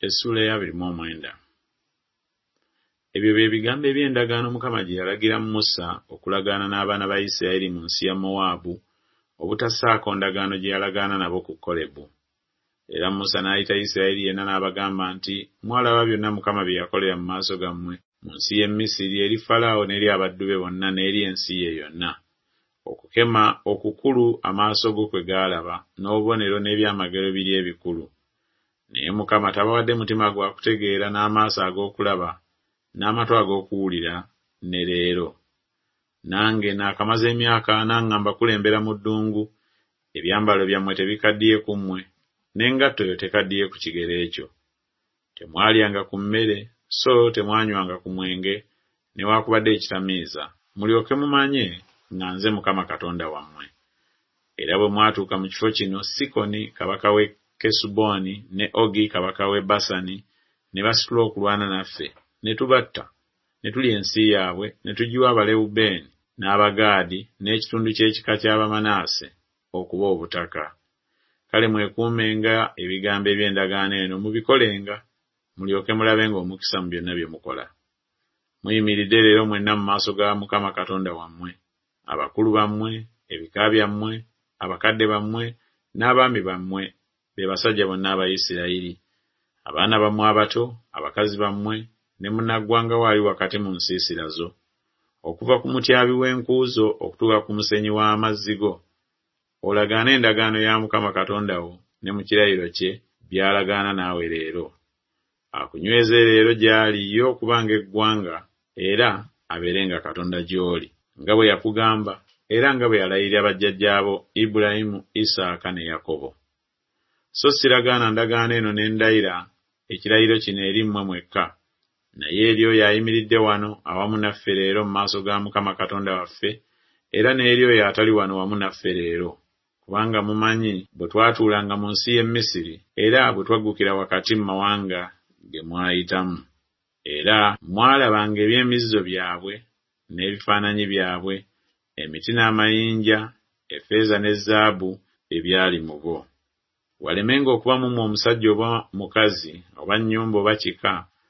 Essula ya 29. Ebyo bye bigambo eby'endagaano Mukama gye yalagira Musa okulagaana n'abaana ba Isirayiri mu nsi ya Mowaabu, obutassaako ndagaano gye yalagaana nabo ku Kolebu. Era Musa n'ayita Isirayiri yenna n'abagamba nti, mwalaba byonna Mukama bye yakolera mu maaso gammwe mu nsi y'e Misiri, eri Falaawo n'eri abaddu be bonna n'eri ensi ye yonna. Okukema okukulu amaaso go kwe gaalaba, n'obubonero n'ebyamagero biri ebikulu. Naye Mukama tabawadde mutima gwa kutegeera n'amaaso ag'okulaba n'amatu ag'okuwulira ne leero. Nange naakamaze emyaka 4 nga mbakulembera mu ddungu, ebyambalo byammwe tebikaddiye ku mmwe, n'engatto yo tekaddiye ku kigere ekyo. Temwalyanga ku mmere, so temwanywanga ku mwenge, newaakubadde ekitamiiza, mulyoke mumanye nga nze Mukama Katonda wammwe. Era bwe mwatuuka mu kifo kino, Sikoni kabaka w'e Kesuboni ne Ogi kabaka w'e Basani ne basitula okulwana naffe, ne tubatta, ne tulya ensi yaabwe, ne tugiwa Abalewubeeni n'Abagaadi n'ekitundu ky'ekika ky'Abamanaase okuba obutaka. Kale mwekuumenga ebigambo eby'endagaano eno, mubikolenga, mulyoke mulabenga omukisa mu byonna bye mukola. Muyimiridde leero mwenna mu maaso ga Mukama Katonda wammwe, abakulu bammwe, ebika byammwe, abakadde bammwe, n'abaami bammwe, be basajja bonna aba Isirayiri, abaana bammwe abato, abakazi bammwe, ne munnaggwanga waali wakati mu nsiisira zo, okuva ku mutyabi w'enkuuzo okutuuka ku musenyi w'amazzi go. Olagaana endagaano ya Mukama Katonda wo ne mu kirayiro kye byalagaana naawe leero. Akunyweze leero gy'ali ye okubanga eggwanga, era abeerenga Katonda gy'oli, nga bwe yakugamba, era nga bwe yalayirira bajjajjaabo Ibulayimu, Isaaka ne Yakobo. So siragaana ndagaano eno ne ndayira ekirayiro kino eri mmwe mwekka, naye eri oyo ayimiridde wano awamu naffe leero mu maaso ga Mukama Katonda waffe, era n'eri oyo atali wano wamu naffe leero. Kubanga mumanyi bwe twatuulanga mu nsi y'e Misiri, era bwe twaggukira wakati mu mawanga ge mwayitamu. Era mwalabanga eby'emizizo byabwe n'ebifaananyi byabwe, emiti n'amayinja, effeeza ne zaabu ebyali mu bo. Walemenga okuba mu omusajja oba mukazi oba nnyumba oba kika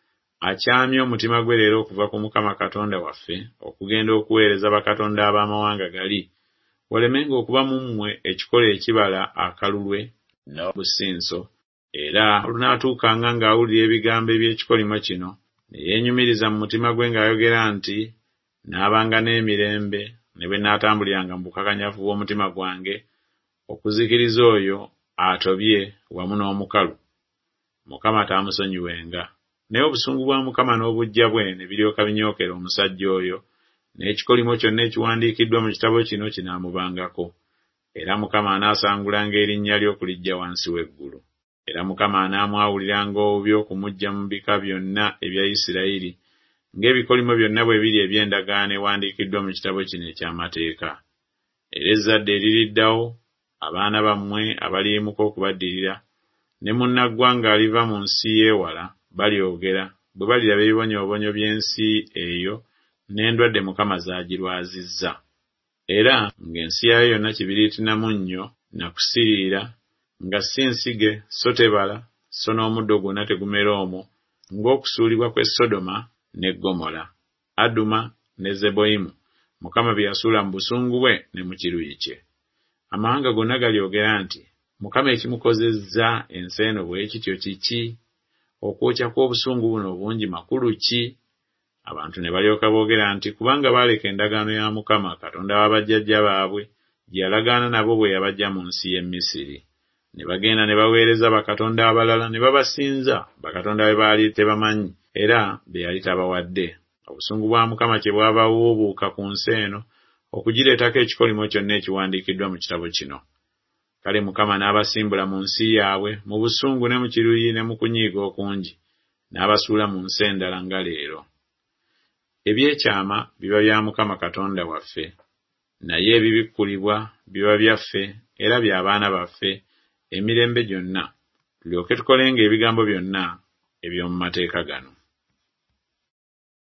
akyamya omutima gwe leero okuva ku Mukama Katonda waffe okugenda okuweereza bakatonda ab'amawanga gali. Walemenga okuba mu mmwe ekikola ekibala akalulwe n'obusinso, era olunaatuukanga ng'awulira ebigambo eby'ekikolimo kino ne yeenyumiriza mu mutima gwe ng'ayogera nti, naabanga n'emirembe ne bwe naatambuliranga mu bukakanyavu bw'omutima gwange okuzikiriza oyo atobye wamu n'omukalu, Mukama taamusonyiwenga. Naye obusungu bwa Mukama n'obujja bwe ne biryoka binyookera omusajja oyo, n'ekikolimo kyonna ekiwandiikiddwa mu kitabo kino kinaamubangako. Era Mukama anaasangulanga erinnya lye okuliggya wansi w'eggulu. Era Mukama anaamwawuliranga obubi okumuggya mu bika byonna ebya Isirayiri, ng'ebikolimo byonna bwe biri eby'endagaano ewandiikiddwa mu kitabo kino eky'amateeka. Era ezzadde eririddawo, abaana bammwe abaliyimuka okubaddirira, ne munnaggwanga aliva mu nsi y'ewala balyogera bwe baliraba ebibonyoobonyo by'ensi eyo n'endwadde Mukama zaagirwazizza. Era ng'ensi yayo yonna kibiriiti na munnyo na kusiriira, nga si nsige so tebala, so n'omuddo gwonna tegumera omwo, ng'okusuulibwa kw'e Sodoma ne Ggomola, Aduma ne Zeboyimu, Mukama bye yasuula mu busungu bwe ne mu kiruyi kye. Amawanga gonna galyogera nti, Mukama ekimukozezza ensi eno bwe kityo kiki? Okwokya kw'obusungu buno obungi makulu ki? Abantu ne balyoka boogera nti, kubanga baaleka endagaano ya Mukama Katonda wa bajjajja baabwe gye yalagaana nabo bwe yabaggya mu nsi y'e Misiri. Ne bagenda ne baweereza bakatonda abalala ne babasinza, bakatonda be baali tebamanyi era be yali tabawadde. Obusungu bwa Mukama kyebwava bubuuka ku nsi eno okugireetako ekikolimo kyonna ekiwandiikiddwa mu kitabo kino. Kale Mukama n'abasimbula mu nsi yaabwe mu busungu ne mu kiruyi ne mu kunyiiga okungi, n'abasuula mu nsi endala nga leero. Ebyekyama biba bya Mukama Katonda waffe, naye ebibikkulibwa biba byaffe era by'abaana baffe emirembe gyonna, tulyoke tukolenga ebigambo byonna eby'omu mateeka gano.